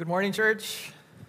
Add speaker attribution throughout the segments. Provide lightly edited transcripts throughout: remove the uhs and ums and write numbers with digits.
Speaker 1: Good morning, church.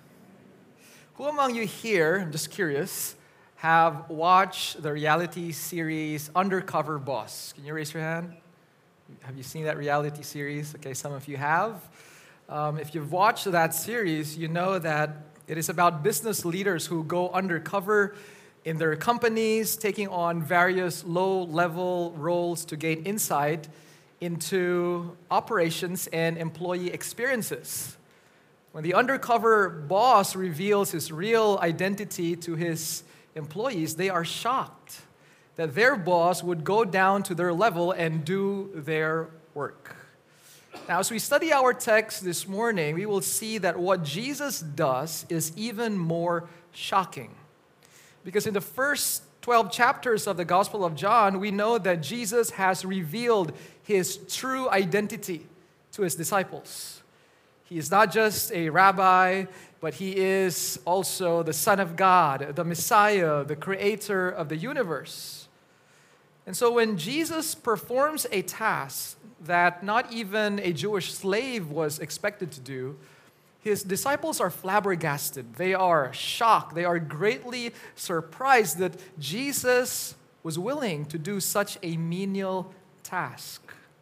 Speaker 1: Who among you here, I'm just curious, have watched the reality series Undercover Boss? Can you raise your hand? Have you seen that reality series? Okay, some of you have. If you've watched that series, you know that it is about business leaders who go undercover in their companies, taking on various low-level roles to gain insight into operations and employee experiences. When the undercover boss reveals his real identity to his employees, they are shocked that their boss would go down to their level and do their work. Now, as we study our text this morning, we will see that what Jesus does is even more shocking. Because in the first 12 chapters of the Gospel of John, we know that Jesus has revealed his true identity to his disciples. He is not just a rabbi, but he is also the Son of God, the Messiah, the creator of the universe. And so when Jesus performs a task that not even a Jewish slave was expected to do, his disciples are flabbergasted. They are shocked. They are greatly surprised that Jesus was willing to do such a menial task.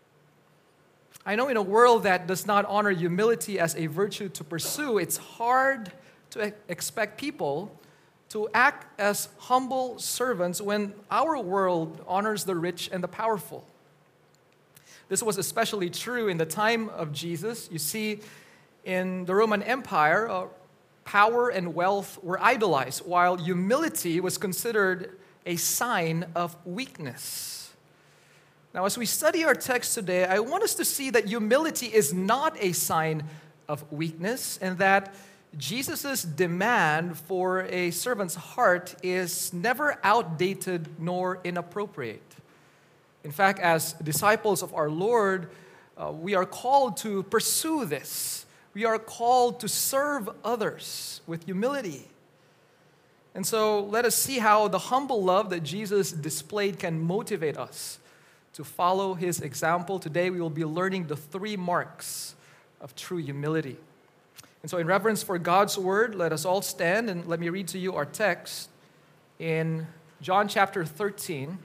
Speaker 1: I know in a world that does not honor humility as a virtue to pursue, it's hard to expect people to act as humble servants when our world honors the rich and the powerful. This was especially true in the time of Jesus. You see, in the Roman Empire, power and wealth were idolized, while humility was considered a sign of weakness. Now, as we study our text today, I want us to see that humility is not a sign of weakness, and that Jesus' demand for a servant's heart is never outdated nor inappropriate. In fact, as disciples of our Lord, we are called to pursue this. We are called to serve others with humility. And so let us see how the humble love that Jesus displayed can motivate us to follow his example. Today we will be learning the 3 marks of true humility. And so in reverence for God's word, let us all stand and let me read to you our text in John chapter 13,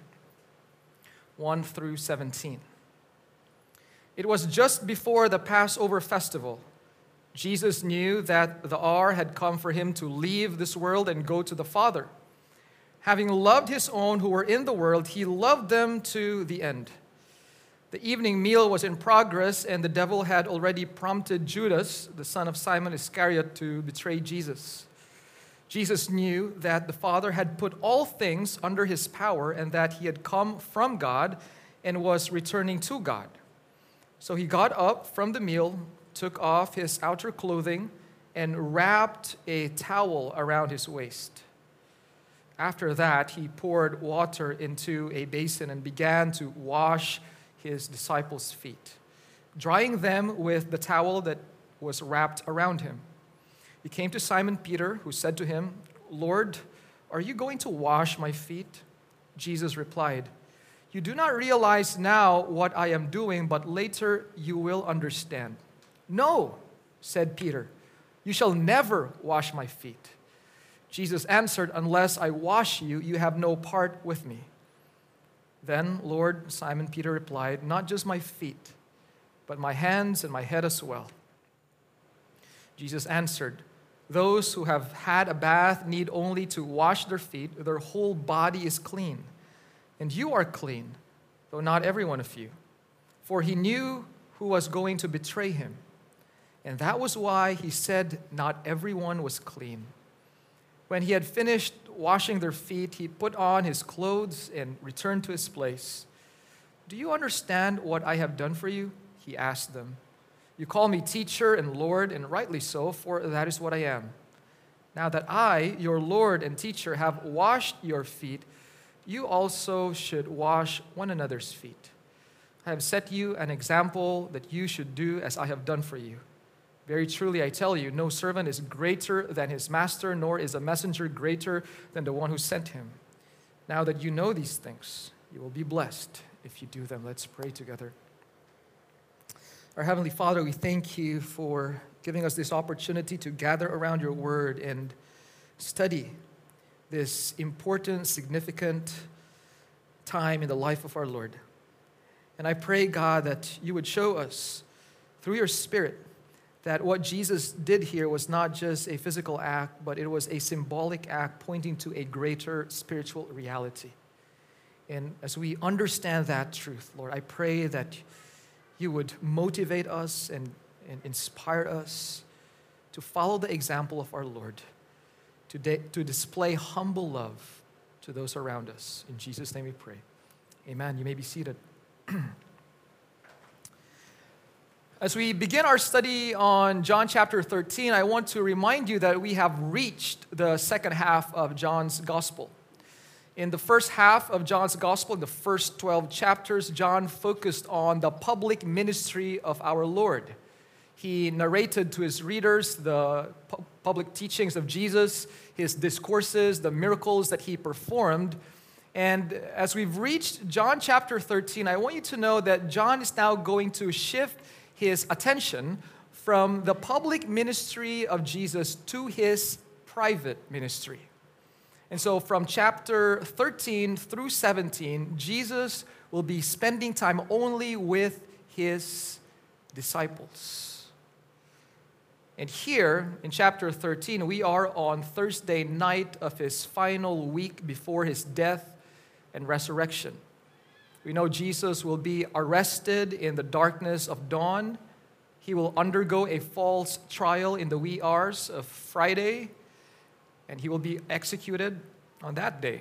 Speaker 1: 1 through 17. It was just before the Passover festival. Jesus knew that the hour had come for him to leave this world and go to the Father. Having loved his own who were in the world, he loved them to the end. The evening meal was in progress, and the devil had already prompted Judas, the son of Simon Iscariot, to betray Jesus. Jesus knew that the Father had put all things under his power and that he had come from God and was returning to God. So he got up from the meal, took off his outer clothing, and wrapped a towel around his waist. After that, he poured water into a basin and began to wash his disciples' feet, drying them with the towel that was wrapped around him. He came to Simon Peter, who said to him, "Lord, are you going to wash my feet?" Jesus replied, "You do not realize now what I am doing, but later you will understand." "No," said Peter, "you shall never wash my feet." Jesus answered, "Unless I wash you, you have no part with me." "Then, Lord," Simon Peter replied, "not just my feet, but my hands and my head as well." Jesus answered, "Those who have had a bath need only to wash their feet. Their whole body is clean. And you are clean, though not every one of you." For he knew who was going to betray him. And that was why he said not everyone was clean. When he had finished washing their feet, he put on his clothes and returned to his place. "Do you understand what I have done for you?" he asked them. "You call me teacher and Lord, and rightly so, for that is what I am. Now that I, your Lord and teacher, have washed your feet, you also should wash one another's feet. I have set you an example that you should do as I have done for you. Very truly, I tell you, no servant is greater than his master, nor is a messenger greater than the one who sent him. Now that you know these things, you will be blessed if you do them." Let's pray together. Our Heavenly Father, we thank you for giving us this opportunity to gather around your word and study this important, significant time in the life of our Lord. And I pray, God, that you would show us through your Spirit that what Jesus did here was not just a physical act, but it was a symbolic act pointing to a greater spiritual reality. And as we understand that truth, Lord, I pray that you would motivate us and inspire us to follow the example of our Lord, to display humble love to those around us. In Jesus' name we pray. Amen. You may be seated. As we begin our study on John chapter 13, I want to remind you that we have reached the second half of John's gospel. In the first half of John's gospel, in the first 12 chapters, John focused on the public ministry of our Lord. He narrated to his readers the public teachings of Jesus, his discourses, the miracles that he performed. And as we've reached John chapter 13, I want you to know that John is now going to shift his attention from the public ministry of Jesus to his private ministry. And so from chapter 13 through 17, Jesus will be spending time only with his disciples. And here in chapter 13, we are on Thursday night of his final week before his death and resurrection. We know Jesus will be arrested in the darkness of dawn. He will undergo a false trial in the wee hours of Friday, and he will be executed on that day.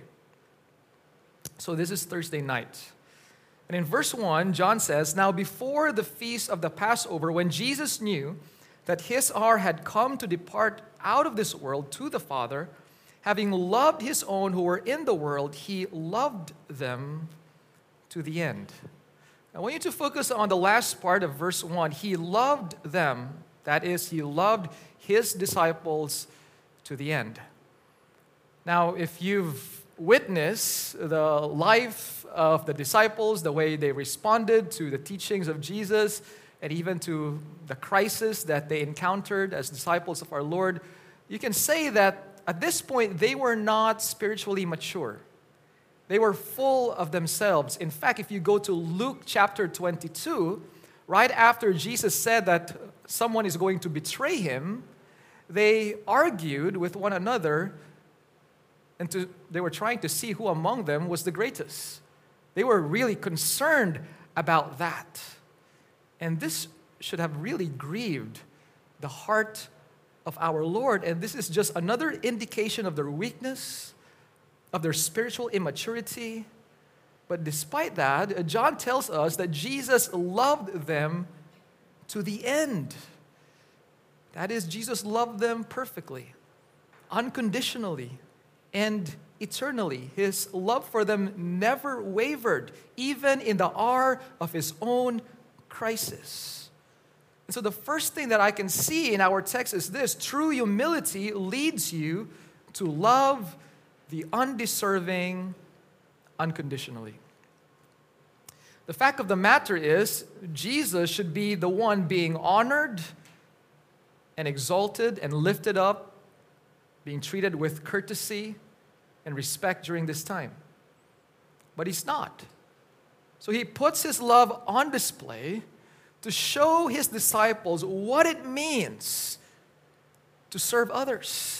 Speaker 1: So this is Thursday night. And in verse 1, John says, "Now before the feast of the Passover, when Jesus knew that his hour had come to depart out of this world to the Father, having loved his own who were in the world, he loved them to the end." I want you to focus on the last part of verse 1. He loved them, that is, he loved his disciples to the end. Now, if you've witnessed the life of the disciples, the way they responded to the teachings of Jesus, and even to the crisis that they encountered as disciples of our Lord, you can say that at this point they were not spiritually mature. They were full of themselves. In fact, if you go to Luke chapter 22, right after Jesus said that someone is going to betray him, they argued with one another, and they were trying to see who among them was the greatest. They were really concerned about that. And this should have really grieved the heart of our Lord. And this is just another indication of their weakness, of their spiritual immaturity. But despite that, John tells us that Jesus loved them to the end. That is, Jesus loved them perfectly, unconditionally, and eternally. His love for them never wavered, even in the hour of his own crisis. And so the first thing that I can see in our text is this: true humility leads you to love the undeserving unconditionally. The fact of the matter is, Jesus should be the one being honored and exalted and lifted up, being treated with courtesy and respect during this time. But he's not. So he puts his love on display to show his disciples what it means to serve others.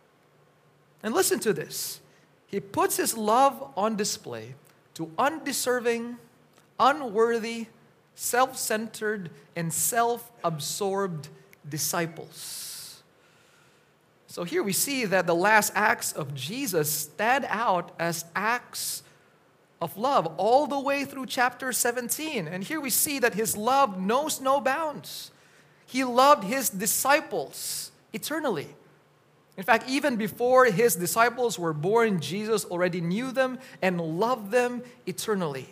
Speaker 1: And listen to this. He puts his love on display to undeserving, unworthy, self-centered, and self-absorbed disciples. So here we see that the last acts of Jesus stand out as acts of love all the way through chapter 17. And here we see that his love knows no bounds. He loved his disciples eternally. In fact, even before his disciples were born, Jesus already knew them and loved them eternally.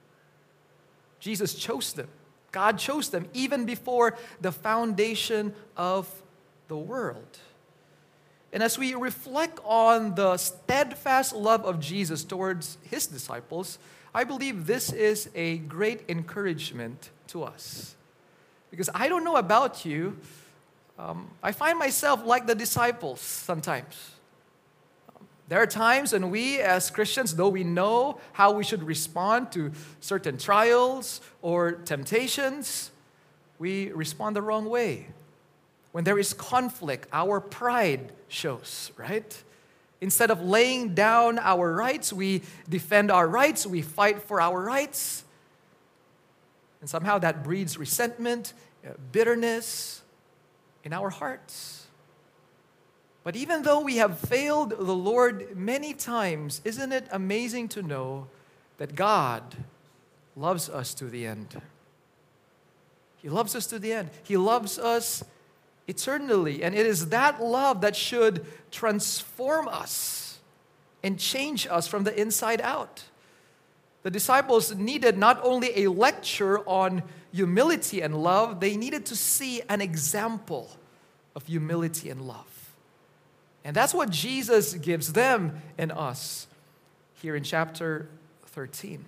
Speaker 1: Jesus chose them. God chose them even before the foundation of the world. And as we reflect on the steadfast love of Jesus towards his disciples, I believe this is a great encouragement to us. Because I don't know about you, I find myself like the disciples sometimes. There are times when we as Christians, though we know how we should respond to certain trials or temptations, we respond the wrong way. When there is conflict, our pride shows, right? Instead of laying down our rights, we defend our rights, we fight for our rights. And somehow that breeds resentment, bitterness in our hearts. But even though we have failed the Lord many times, isn't it amazing to know that God loves us to the end? He loves us to the end. He loves us eternally. And it is that love that should transform us and change us from the inside out. The disciples needed not only a lecture on humility and love, they needed to see an example of humility and love. And that's what Jesus gives them and us here in chapter 13.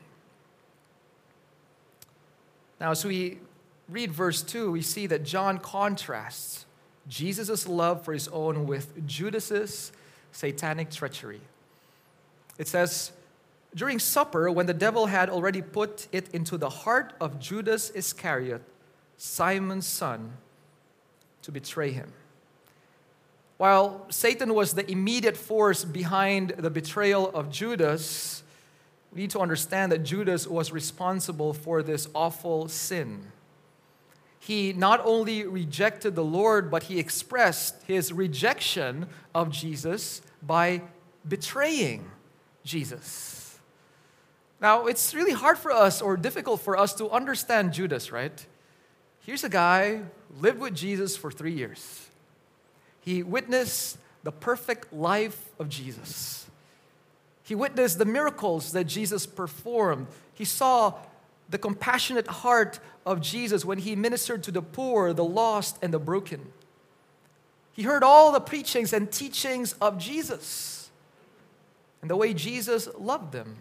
Speaker 1: Now, as we read verse 2, we see that John contrasts Jesus' love for his own with Judas's satanic treachery. It says, during supper, when the devil had already put it into the heart of Judas Iscariot, Simon's son, to betray him. While Satan was the immediate force behind the betrayal of Judas, we need to understand that Judas was responsible for this awful sin. He not only rejected the Lord, but he expressed his rejection of Jesus by betraying Jesus. Now, it's really hard for us or difficult for us to understand Judas, right? Here's a guy who lived with Jesus for 3 years. He witnessed the perfect life of Jesus. He witnessed the miracles that Jesus performed. He saw the compassionate heart of Jesus when he ministered to the poor, the lost, and the broken. He heard all the preachings and teachings of Jesus and the way Jesus loved them.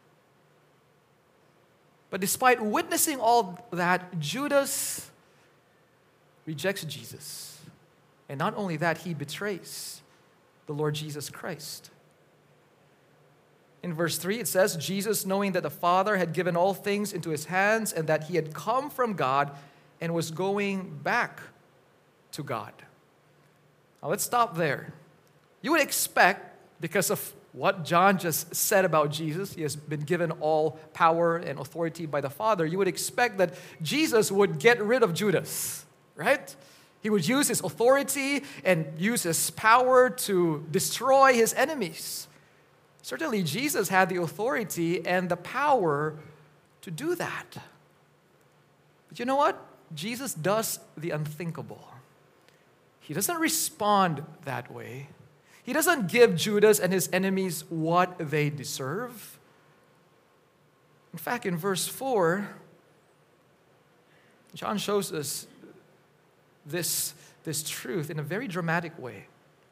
Speaker 1: But despite witnessing all that, Judas rejects Jesus. And not only that, he betrays the Lord Jesus Christ. In verse 3, it says, Jesus, knowing that the Father had given all things into his hands and that he had come from God and was going back to God. Now let's stop there. You would expect, because of what John just said about Jesus, he has been given all power and authority by the Father, you would expect that Jesus would get rid of Judas, right? He would use his authority and use his power to destroy his enemies. Certainly, Jesus had the authority and the power to do that. But you know what? Jesus does the unthinkable. He doesn't respond that way. He doesn't give Judas and his enemies what they deserve. In fact, in verse 4, John shows us this truth in a very dramatic way.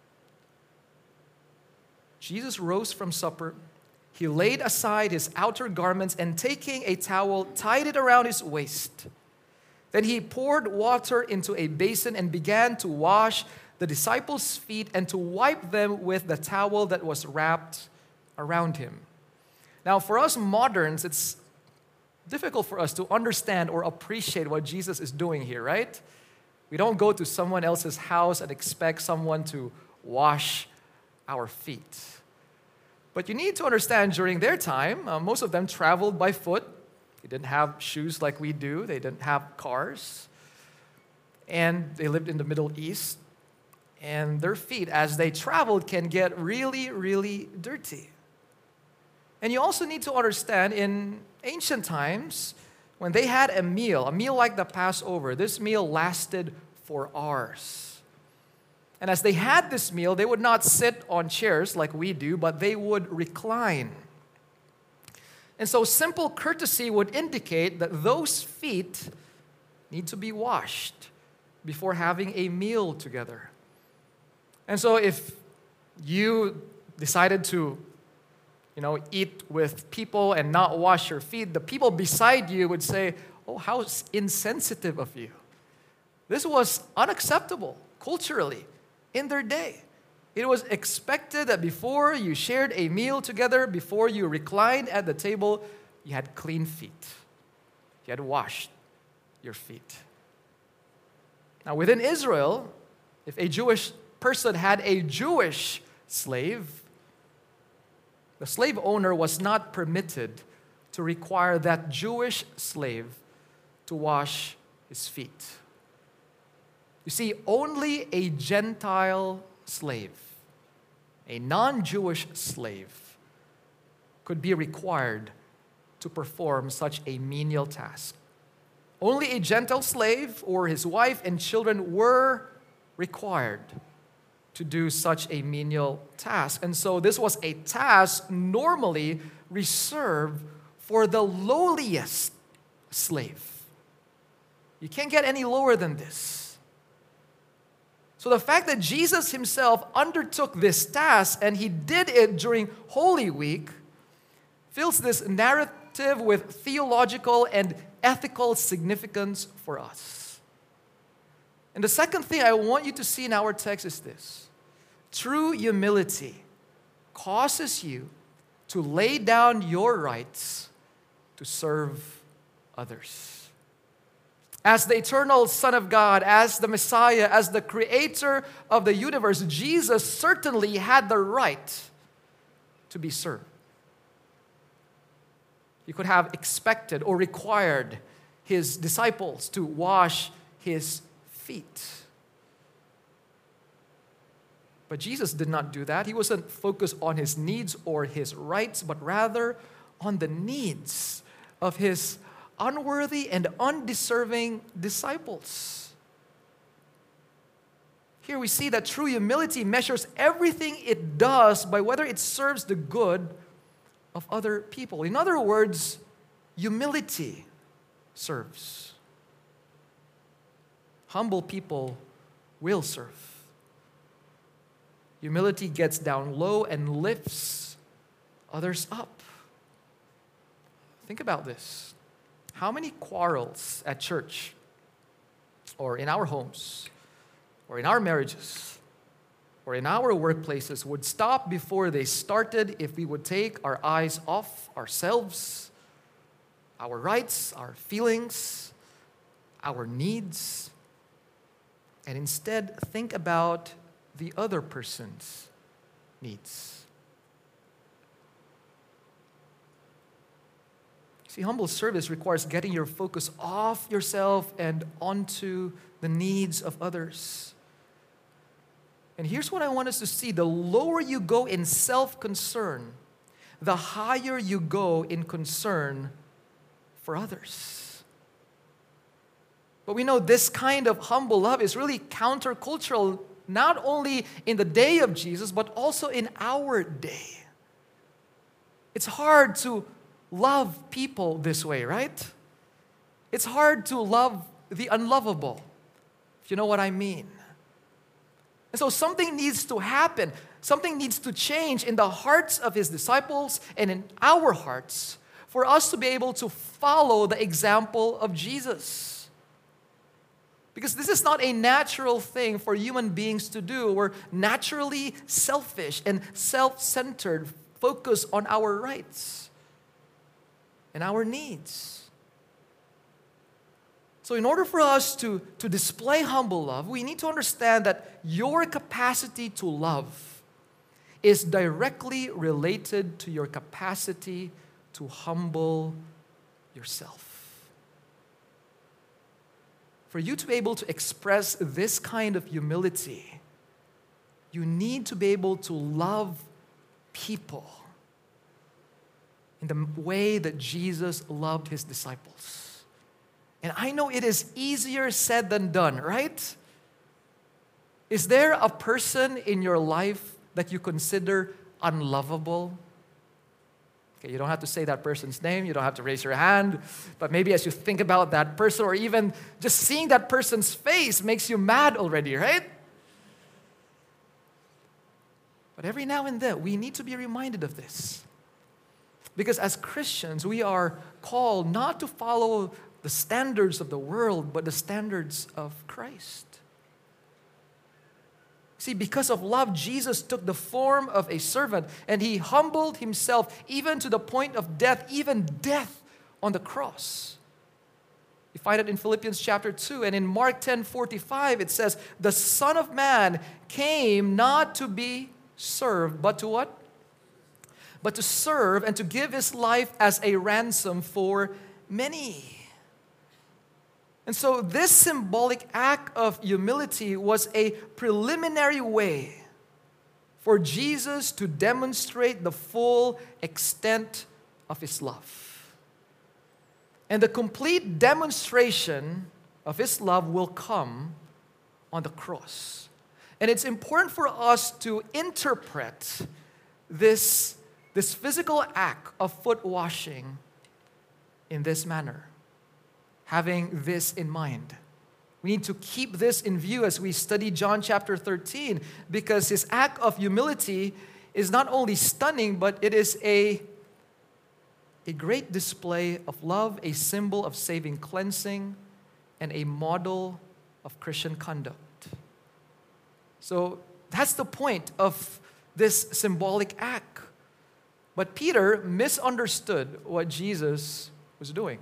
Speaker 1: Jesus rose from supper. He laid aside his outer garments and taking a towel, tied it around his waist. Then he poured water into a basin and began to wash the disciples' feet and to wipe them with the towel that was wrapped around him. Now, for us moderns, it's difficult for us to understand or appreciate what Jesus is doing here, right? We don't go to someone else's house and expect someone to wash our feet. But you need to understand, during their time, most of them traveled by foot. They didn't have shoes like we do. They didn't have cars. And they lived in the Middle East. And their feet, as they traveled, can get really, really dirty. And you also need to understand, in ancient times, when they had a meal like the Passover, this meal lasted for hours. And as they had this meal, they would not sit on chairs like we do, but they would recline. And so simple courtesy would indicate that those feet need to be washed before having a meal together. And so if you decided to eat with people and not wash your feet, the people beside you would say, "Oh, how insensitive of you." This was unacceptable. culturally in their day. It was expected that before you shared a meal together, before you reclined at the table, you had clean feet. You had washed your feet. Now, within Israel, if a Jewish person had a Jewish slave, the slave owner was not permitted to require that Jewish slave to wash his feet. You see, only a Gentile slave, a non-Jewish slave, could be required to perform such a menial task. Only a Gentile slave or his wife and children were required to do such a menial task. And so this was a task normally reserved for the lowliest slave. You can't get any lower than this. So the fact that Jesus himself undertook this task and he did it during Holy Week fills this narrative with theological and ethical significance for us. And the second thing I want you to see in our text is this. True humility causes you to lay down your rights to serve others. As the eternal Son of God, as the Messiah, as the creator of the universe, Jesus certainly had the right to be served. He could have expected or required his disciples to wash his feet. But Jesus did not do that. He wasn't focused on his needs or his rights, but rather on the needs of his unworthy and undeserving disciples. Here we see that true humility measures everything it does by whether it serves the good of other people. In other words, humility serves. Humble people will serve. Humility gets down low and lifts others up. Think about this. How many quarrels at church or in our homes or in our marriages or in our workplaces would stop before they started if we would take our eyes off ourselves, our rights, our feelings, our needs, and instead think about the other person's needs. See, humble service requires getting your focus off yourself and onto the needs of others. And here's what I want us to see. The lower you go in self-concern, the higher you go in concern for others. But we know this kind of humble love is really countercultural, not only in the day of Jesus, but also in our day. It's hard to love people this way, right? It's hard to love the unlovable, if you know what I mean. And so something needs to happen. Something needs to change in the hearts of his disciples and in our hearts for us to be able to follow the example of Jesus. Because this is not a natural thing for human beings to do. We're naturally selfish and self-centered, focused on our rights and our needs. So in order for us to display humble love, we need to understand that your capacity to love is directly related to your capacity to humble yourself. For you to be able to express this kind of humility, you need to be able to love people in the way that Jesus loved his disciples. And I know it is easier said than done, right? Is there a person in your life that you consider unlovable? Okay, you don't have to say that person's name, you don't have to raise your hand, but maybe as you think about that person, or even just seeing that person's face makes you mad already, right? But every now and then, we need to be reminded of this. Because as Christians, we are called not to follow the standards of the world, but the standards of Christ. See, because of love, Jesus took the form of a servant, and he humbled himself even to the point of death, even death on the cross. You find it in Philippians chapter 2, and in Mark 10:45 it says, "The Son of Man came not to be served, but to what? But to serve and to give his life as a ransom for many." And so this symbolic act of humility was a preliminary way for Jesus to demonstrate the full extent of his love. And the complete demonstration of his love will come on the cross. And it's important for us to interpret this physical act of foot washing in this manner, having this in mind. We need to keep this in view as we study John chapter 13, because his act of humility is not only stunning, but it is a great display of love, a symbol of saving cleansing, and a model of Christian conduct. So that's the point of this symbolic act. But Peter misunderstood what Jesus was doing.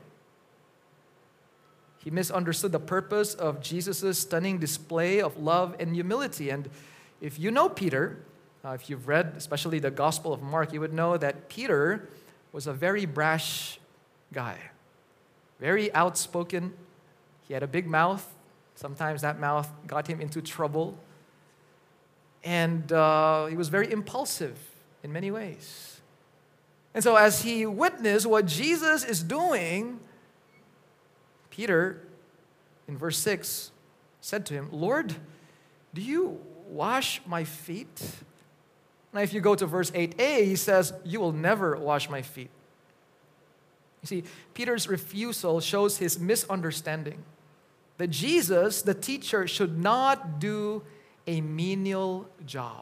Speaker 1: He misunderstood the purpose of Jesus' stunning display of love and humility. And if you know Peter, if you've read especially the Gospel of Mark, you would know that Peter was a very brash guy, very outspoken. He had a big mouth. Sometimes that mouth got him into trouble. And he was very impulsive in many ways. And so as he witnessed what Jesus is doing, Peter, in verse 6, said to him, "Lord, do you wash my feet?" Now, if you go to verse 8a, he says, "You will never wash my feet." You see, Peter's refusal shows his misunderstanding that Jesus, the teacher, should not do a menial job.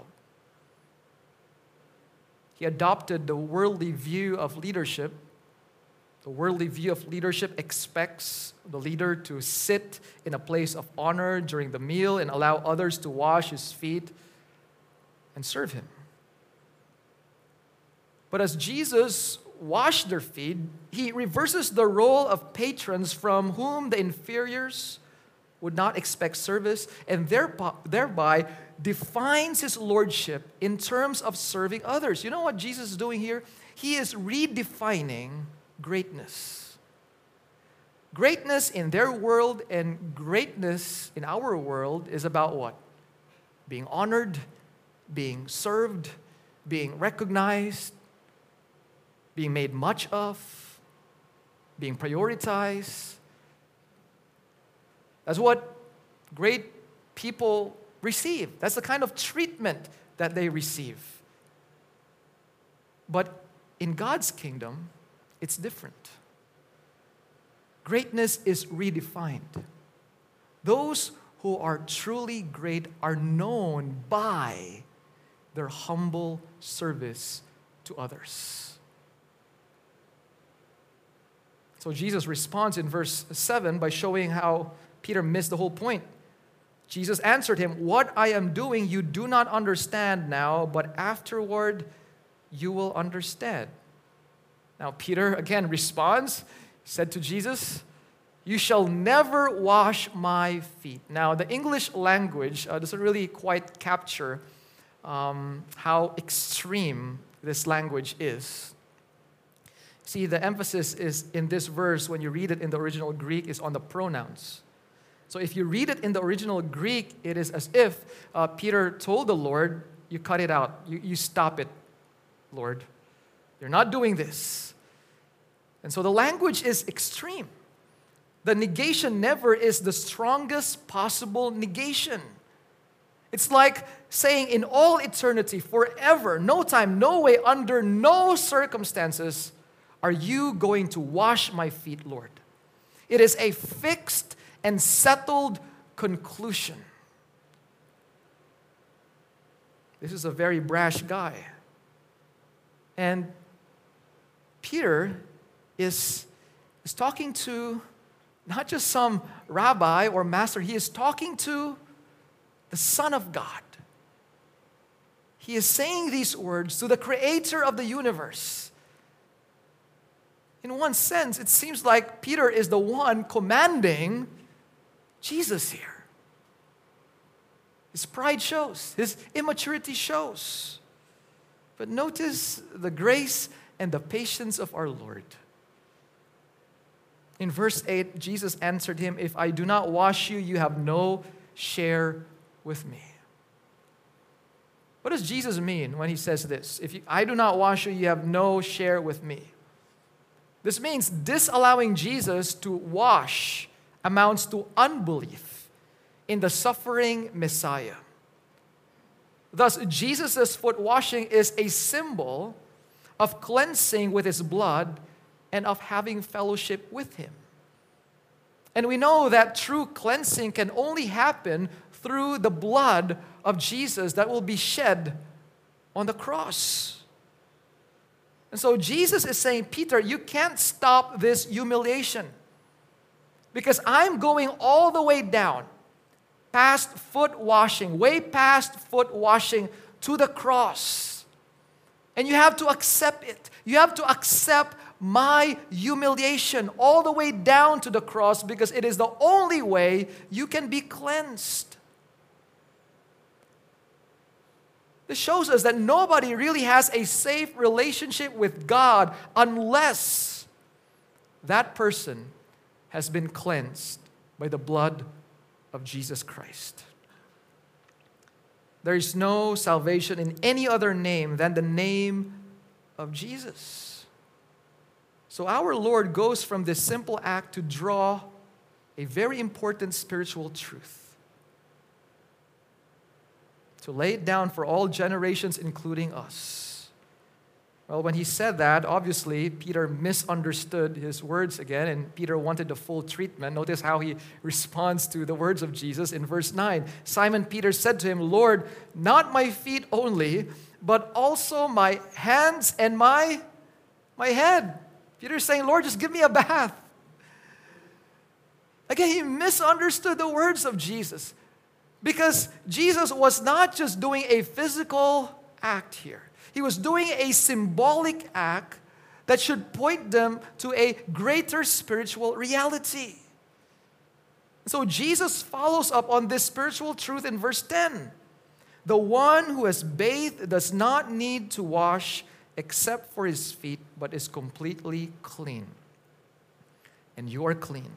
Speaker 1: He adopted the worldly view of leadership. The worldly view of leadership expects the leader to sit in a place of honor during the meal and allow others to wash his feet and serve him. But as Jesus washed their feet, he reverses the role of patrons from whom the inferiors would not expect service, and thereby defines his lordship in terms of serving others. You know what Jesus is doing here? He is redefining greatness. Greatness in their world and greatness in our world is about what? Being honored, being served, being recognized, being made much of, being prioritized. That's what great people receive. That's the kind of treatment that they receive. But in God's kingdom, it's different. Greatness is redefined. Those who are truly great are known by their humble service to others. So Jesus responds in verse 7 by showing how Peter missed the whole point. Jesus answered him, "What I am doing you do not understand now, but afterward you will understand." Now Peter again responds, said to Jesus, "You shall never wash my feet." Now the English language doesn't really quite capture how extreme this language is. See, the emphasis is in this verse, when you read it in the original Greek, is on the pronouns. So if you read it in the original Greek, it is as if Peter told the Lord, "You cut it out. You stop it, Lord. You're not doing this." And so the language is extreme. The negation never is the strongest possible negation. It's like saying in all eternity, forever, no time, no way, under no circumstances are you going to wash my feet, Lord. It is a fixed and settled conclusion. This is a very brash guy. And Peter is talking to not just some rabbi or master, he is talking to the Son of God. he is saying these words to the creator of the universe. In one sense, it seems like Peter is the one commanding Jesus here. His pride shows, his immaturity shows. But notice the grace and the patience of our Lord. In verse 8, Jesus answered him, "If I do not wash you, you have no share with me." What does Jesus mean when he says this? I do not wash you, you have no share with me. This means disallowing Jesus to wash amounts to unbelief in the suffering Messiah. Thus, Jesus' foot washing is a symbol of cleansing with his blood and of having fellowship with him. And we know that true cleansing can only happen through the blood of Jesus that will be shed on the cross. And so Jesus is saying, Peter, you can't stop this humiliation because I'm going all the way down, past foot washing, way past foot washing to the cross. And you have to accept it. You have to accept my humiliation all the way down to the cross because it is the only way you can be cleansed. This shows us that nobody really has a safe relationship with God unless that person has been cleansed by the blood of Jesus Christ. There is no salvation in any other name than the name of Jesus. So our Lord goes from this simple act to draw a very important spiritual truth, to lay it down for all generations, including us. Well, when he said that, obviously, Peter misunderstood his words again, and Peter wanted the full treatment. Notice how he responds to the words of Jesus in verse 9. Simon Peter said to him, "Lord, not my feet only, but also my hands and my head." Peter's saying, "Lord, just give me a bath." Again, he misunderstood the words of Jesus because Jesus was not just doing a physical act here. He was doing a symbolic act that should point them to a greater spiritual reality. So Jesus follows up on this spiritual truth in verse 10. The one who has bathed does not need to wash except for his feet, but is completely clean. And you are clean.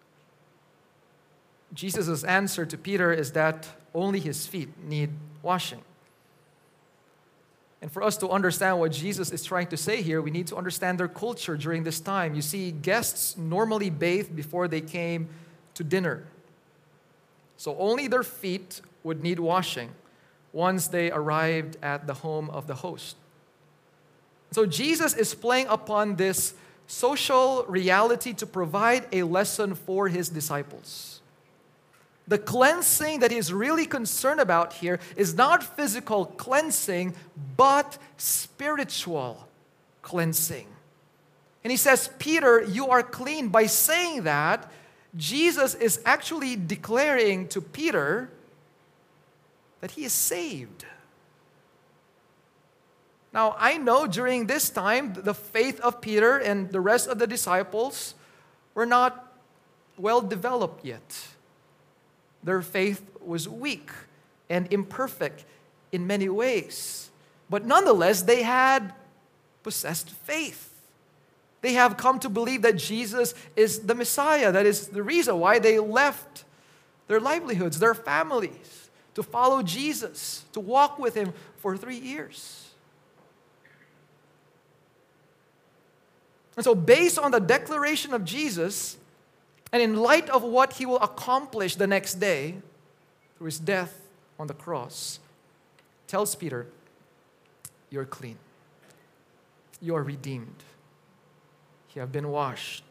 Speaker 1: Jesus' answer to Peter is that only his feet need washing. And for us to understand what Jesus is trying to say here, we need to understand their culture during this time. You see, guests normally bathed before they came to dinner. So only their feet would need washing once they arrived at the home of the host. So Jesus is playing upon this social reality to provide a lesson for his disciples. The cleansing that he's really concerned about here is not physical cleansing, but spiritual cleansing. And he says, Peter, you are clean. By saying that, Jesus is actually declaring to Peter that he is saved. Now, I know during this time, the faith of Peter and the rest of the disciples were not well developed yet. Their faith was weak and imperfect in many ways. But nonetheless, they had possessed faith. They have come to believe that Jesus is the Messiah. That is the reason why they left their livelihoods, their families, to follow Jesus, to walk with him for 3 years. And so based on the declaration of Jesus, and in light of what he will accomplish the next day through his death on the cross, tells Peter, you're clean. You are redeemed. You have been washed.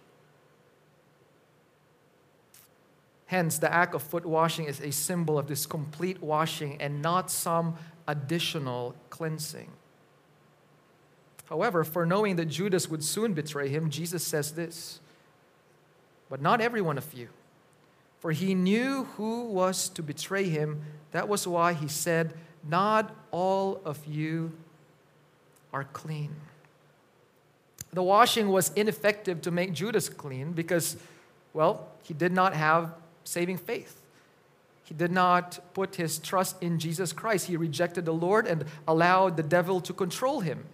Speaker 1: Hence, the act of foot washing is a symbol of this complete washing and not some additional cleansing. However, foreknowing that Judas would soon betray him, Jesus says this, but not every one of you. For he knew who was to betray him. That was why he said, not all of you are clean. The washing was ineffective to make Judas clean because, well, he did not have saving faith. He did not put his trust in Jesus Christ. He rejected the Lord and allowed the devil to control him.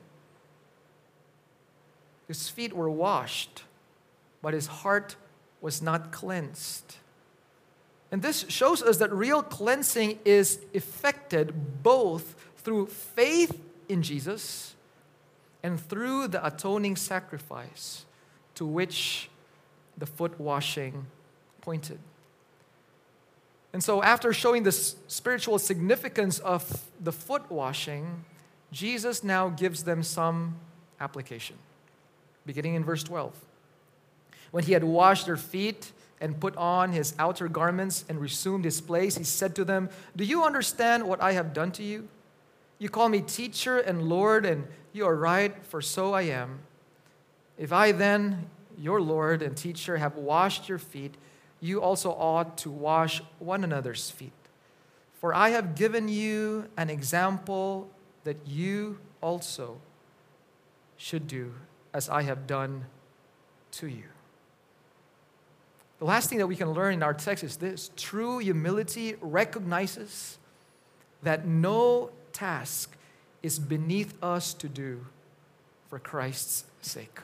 Speaker 1: His feet were washed, but his heart was not cleansed. And this shows us that real cleansing is effected both through faith in Jesus and through the atoning sacrifice to which the foot washing pointed. And so after showing the spiritual significance of the foot washing, Jesus now gives them some application, beginning in verse 12. When he had washed their feet and put on his outer garments and resumed his place, he said to them, "Do you understand what I have done to you? You call me teacher and Lord, and you are right, for so I am. If I then, your Lord and teacher, have washed your feet, you also ought to wash one another's feet. For I have given you an example that you also should do as I have done to you." The last thing that we can learn in our text is this: true humility recognizes that no task is beneath us to do for Christ's sake.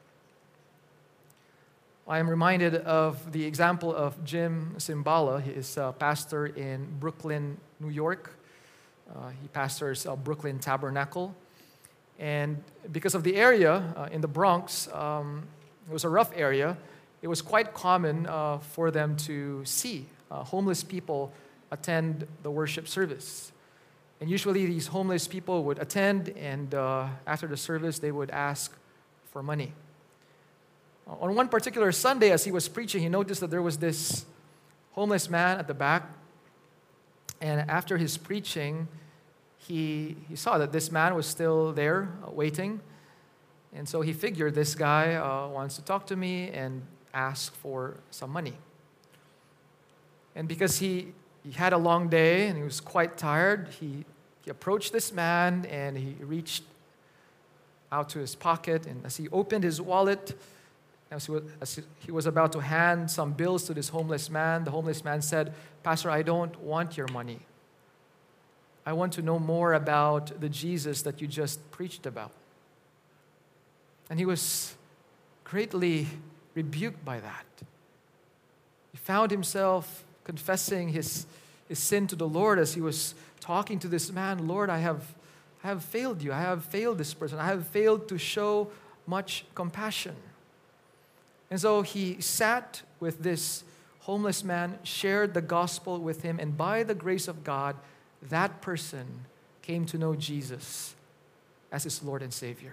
Speaker 1: I am reminded of the example of Jim Cymbala. He is a pastor in Brooklyn, New York. He pastors Brooklyn Tabernacle. And because of the area in the Bronx, it was a rough area. It was quite common for them to see homeless people attend the worship service. And usually these homeless people would attend, and after the service, they would ask for money. On one particular Sunday, as he was preaching, he noticed that there was this homeless man at the back. And after his preaching, he saw that this man was still there waiting. And so he figured, this guy wants to talk to me and ask for some money. And because he had a long day and he was quite tired, he approached this man and he reached out to his pocket. And as he opened his wallet, as he was about to hand some bills to this homeless man, the homeless man said, "Pastor, I don't want your money. I want to know more about the Jesus that you just preached about." And he was greatly rebuked by that. He found himself confessing his sin to the Lord as he was talking to this man. "Lord, I have failed you. I have failed this person. I have failed to show much compassion." And so he sat with this homeless man, shared the gospel with him, and by the grace of God, that person came to know Jesus as his Lord and Savior.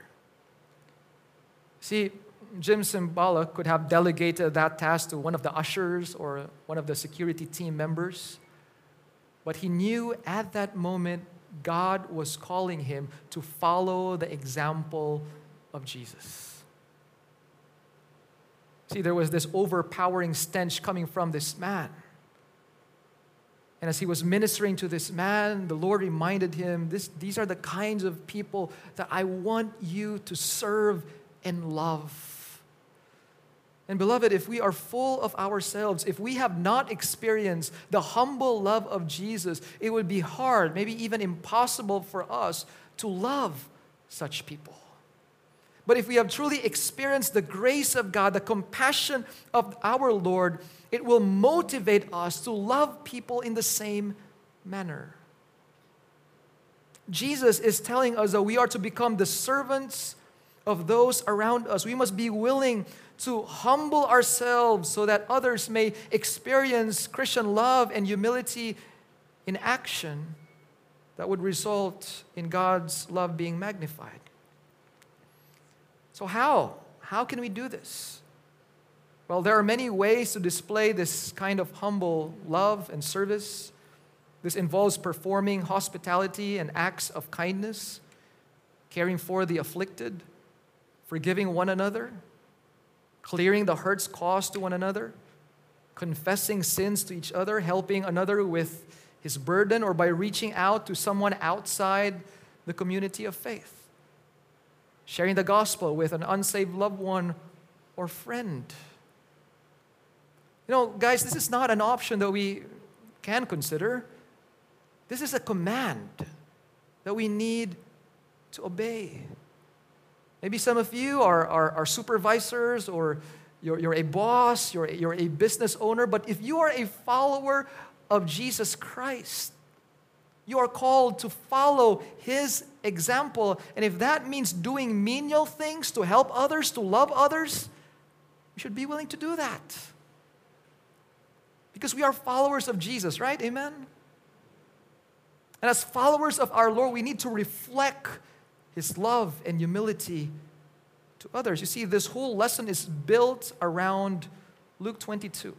Speaker 1: See, Jim Cymbala could have delegated that task to one of the ushers or one of the security team members, but he knew at that moment God was calling him to follow the example of Jesus. See, there was this overpowering stench coming from this man. And as he was ministering to this man, the Lord reminded him, these are the kinds of people that I want you to serve and love. And beloved, if we are full of ourselves, if we have not experienced the humble love of Jesus, it would be hard, maybe even impossible for us to love such people. But if we have truly experienced the grace of God, the compassion of our Lord, it will motivate us to love people in the same manner. Jesus is telling us that we are to become the servants of those around us. We must be willing to humble ourselves so that others may experience Christian love and humility in action that would result in God's love being magnified. So how? How can we do this? Well, there are many ways to display this kind of humble love and service. This involves performing hospitality and acts of kindness, caring for the afflicted, forgiving one another, clearing the hurts caused to one another, confessing sins to each other, helping another with his burden or by reaching out to someone outside the community of faith, sharing the gospel with an unsaved loved one or friend. You know, guys, this is not an option that we can consider. This is a command that we need to obey. Maybe some of you are supervisors, or you're a boss, you're a business owner, but if you are a follower of Jesus Christ, you are called to follow his example. And if that means doing menial things to help others, to love others, we should be willing to do that. Because we are followers of Jesus, right? Amen? And as followers of our Lord, we need to reflect his love and humility to others. You see, this whole lesson is built around Luke 22.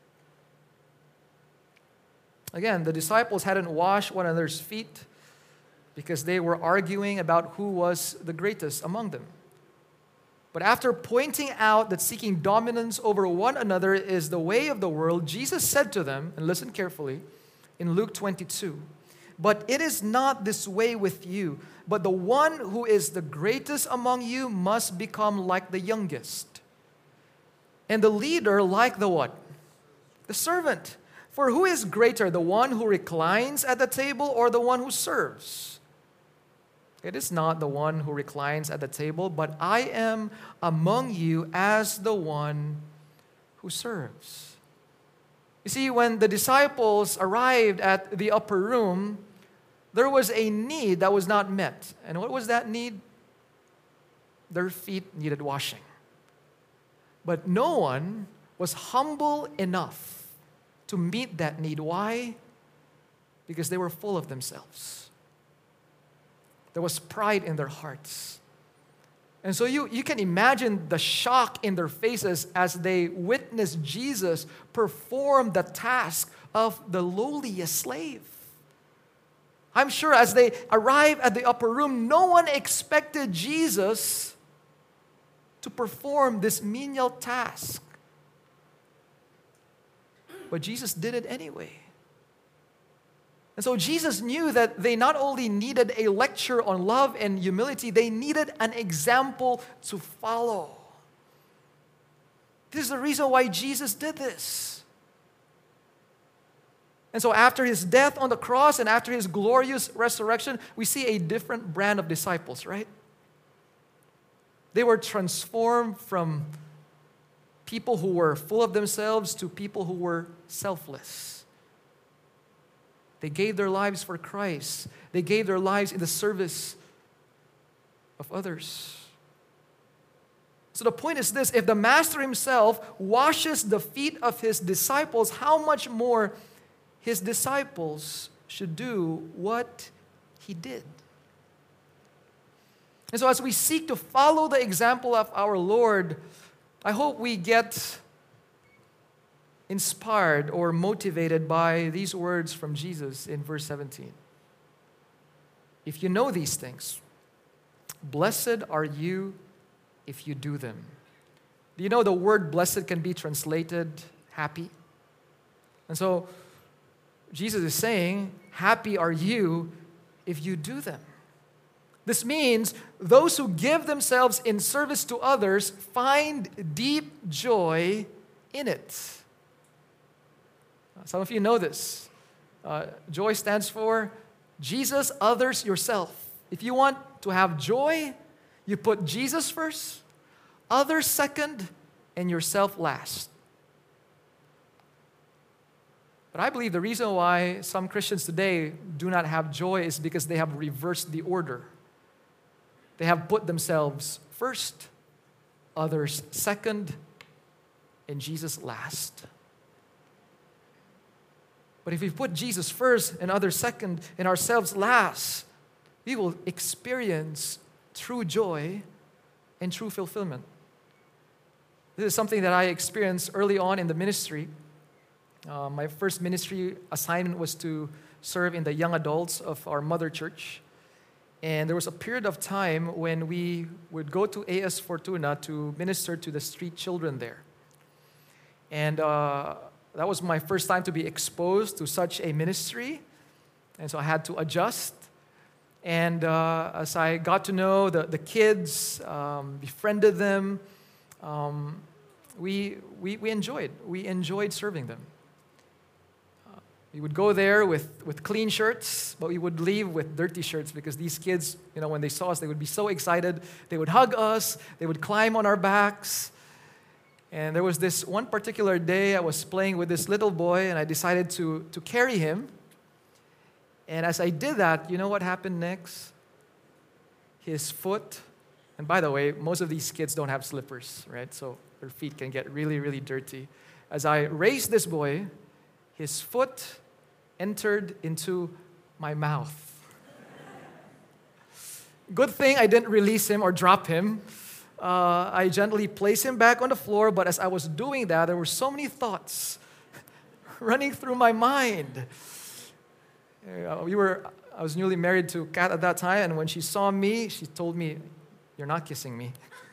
Speaker 1: Again, the disciples hadn't washed one another's feet because they were arguing about who was the greatest among them. But after pointing out that seeking dominance over one another is the way of the world, Jesus said to them, and listen carefully, in Luke 22, "But it is not this way with you, but the one who is the greatest among you must become like the youngest, and the leader like the what? The servant. For who is greater, the one who reclines at the table or the one who serves? It is not the one who reclines at the table, but I am among you as the one who serves." You see, when the disciples arrived at the upper room, there was a need that was not met. And what was that need? Their feet needed washing. But no one was humble enough to meet that need. Why? Because they were full of themselves. There was pride in their hearts. And so you can imagine the shock in their faces as they witnessed Jesus perform the task of the lowliest slave. I'm sure as they arrived at the upper room, no one expected Jesus to perform this menial task. But Jesus did it anyway. And so Jesus knew that they not only needed a lecture on love and humility, they needed an example to follow. This is the reason why Jesus did this. And so after his death on the cross and after his glorious resurrection, we see a different brand of disciples, right? They were transformed from people who were full of themselves to people who were selfless. They gave their lives for Christ. They gave their lives in the service of others. So the point is this: if the Master himself washes the feet of his disciples, how much more his disciples should do what he did. And so as we seek to follow the example of our Lord, I hope we get inspired or motivated by these words from Jesus in verse 17. If you know these things, blessed are you if you do them. Do you know the word blessed can be translated happy? And so Jesus is saying, happy are you if you do them. This means those who give themselves in service to others find deep joy in it. Some of you know this. Joy stands for Jesus, others, yourself. If you want to have joy, you put Jesus first, others second, and yourself last. But I believe the reason why some Christians today do not have joy is because they have reversed the order. They have put themselves first, others second, and Jesus last. But if we put Jesus first and others second and ourselves last, we will experience true joy and true fulfillment. This is something that I experienced early on in the ministry. My first ministry assignment was to serve in the young adults of our mother church. And there was a period of time when we would go to AS Fortuna to minister to the street children there. And that was my first time to be exposed to such a ministry. And so I had to adjust. And as I got to know the kids, befriended them, we enjoyed serving them. We would go there with clean shirts, but we would leave with dirty shirts because these kids, when they saw us, they would be so excited. They would hug us. They would climb on our backs. And there was this one particular day I was playing with this little boy, and I decided to carry him. And as I did that, you know what happened next? His foot, and by the way, most of these kids don't have slippers, right? So their feet can get really, really dirty. As I raised this boy, his foot entered into my mouth. Good thing I didn't release him or drop him. I gently placed him back on the floor, but as I was doing that, there were so many thoughts running through my mind. I was newly married to Kat at that time, and when she saw me, she told me, "You're not kissing me."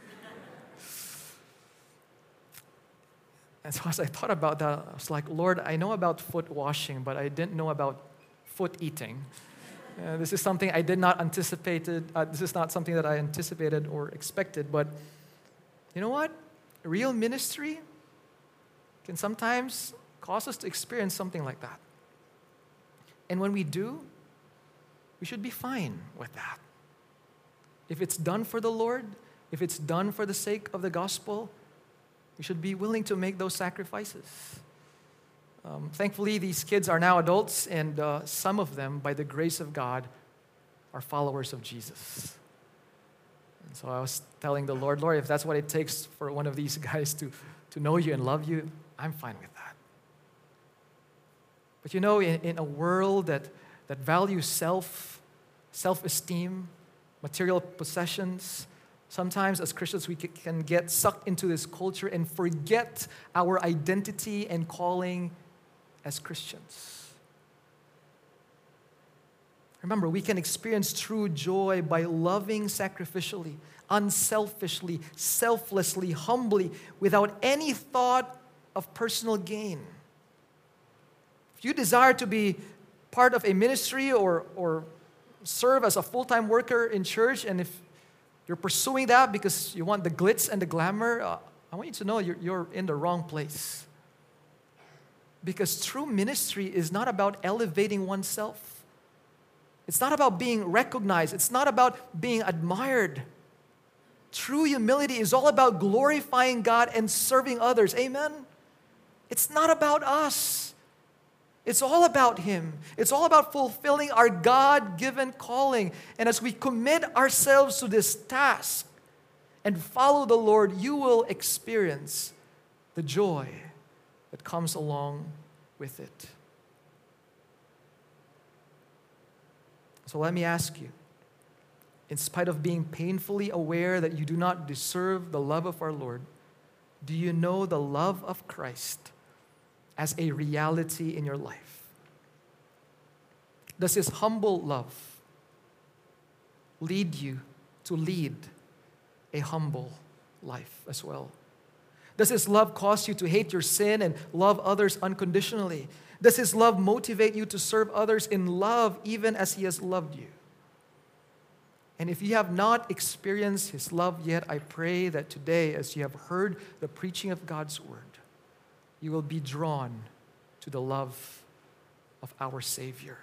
Speaker 1: And so as I thought about that, I was like, Lord, I know about foot washing, but I didn't know about foot eating. This is something I did not anticipate. This is not something that I anticipated or expected. But you know what? Real ministry can sometimes cause us to experience something like that. And when we do, we should be fine with that. If it's done for the Lord, if it's done for the sake of the gospel, we should be willing to make those sacrifices. Thankfully, these kids are now adults, and some of them, by the grace of God, are followers of Jesus. And so I was telling the Lord, if that's what it takes for one of these guys to know you and love you, I'm fine with that. But in a world that values self-esteem, material possessions, sometimes as Christians we can get sucked into this culture and forget our identity and calling as Christians. Remember, we can experience true joy by loving sacrificially, unselfishly, selflessly, humbly, without any thought of personal gain. If you desire to be part of a ministry or serve as a full-time worker in church, and if you're pursuing that because you want the glitz and the glamour, I want you to know you're in the wrong place. Because true ministry is not about elevating oneself. It's not about being recognized. It's not about being admired. True humility is all about glorifying God and serving others. Amen? It's not about us. It's all about Him. It's all about fulfilling our God-given calling. And as we commit ourselves to this task and follow the Lord, you will experience the joy that comes along with it. So let me ask you, in spite of being painfully aware that you do not deserve the love of our Lord, do you know the love of Christ as a reality in your life? Does His humble love lead you to lead a humble life as well? Does His love cause you to hate your sin and love others unconditionally? Does His love motivate you to serve others in love even as He has loved you? And if you have not experienced His love yet, I pray that today, as you have heard the preaching of God's Word, you will be drawn to the love of our Savior.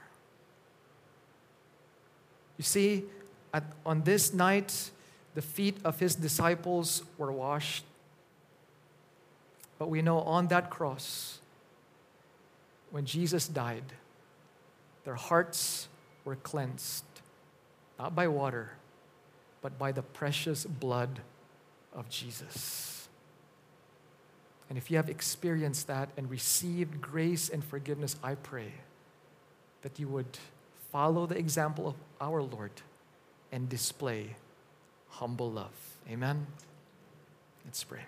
Speaker 1: You see, on this night, the feet of His disciples were washed. But we know on that cross, when Jesus died, their hearts were cleansed, not by water, but by the precious blood of Jesus. And if you have experienced that and received grace and forgiveness, I pray that you would follow the example of our Lord and display humble love. Amen? Let's pray.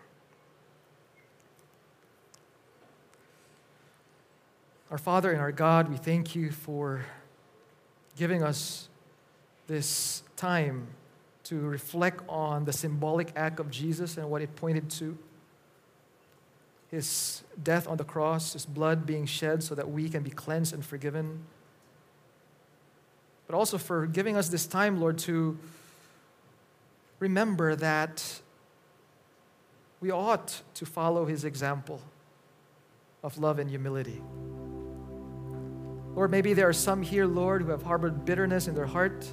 Speaker 1: Our Father and our God, we thank you for giving us this time to reflect on the symbolic act of Jesus and what it pointed to. His death on the cross, His blood being shed so that we can be cleansed and forgiven. but also for giving us this time, Lord, to remember that we ought to follow his example of love and humility. Lord, maybe there are some here, Lord, who have harbored bitterness in their heart,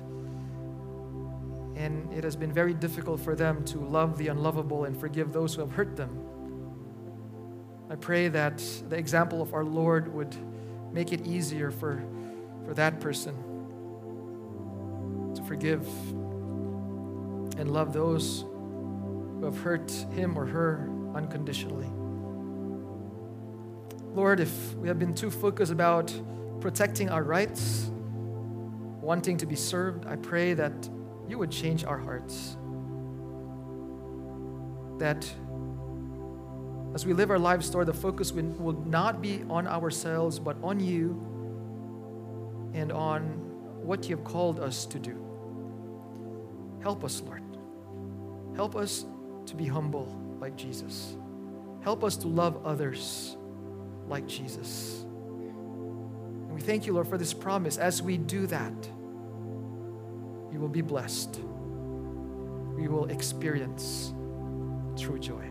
Speaker 1: and it has been very difficult for them to love the unlovable and forgive those who have hurt them. I pray that the example of our Lord would make it easier for that person to forgive and love those who have hurt him or her unconditionally. Lord, if we have been too focused about protecting our rights, wanting to be served, I pray that you would change our hearts. That as we live our lives, Lord, the focus will not be on ourselves, but on you and on what you have called us to do. Help us, Lord. Help us to be humble like Jesus. Help us to love others like Jesus. And we thank you, Lord, for this promise. As we do that, we will be blessed. We will experience true joy.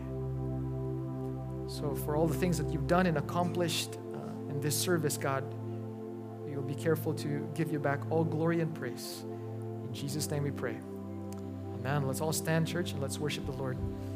Speaker 1: So for all the things that you've done and accomplished in this service, God, we will be careful to give you back all glory and praise. In Jesus' name we pray. Amen. Let's all stand, church, and let's worship the Lord.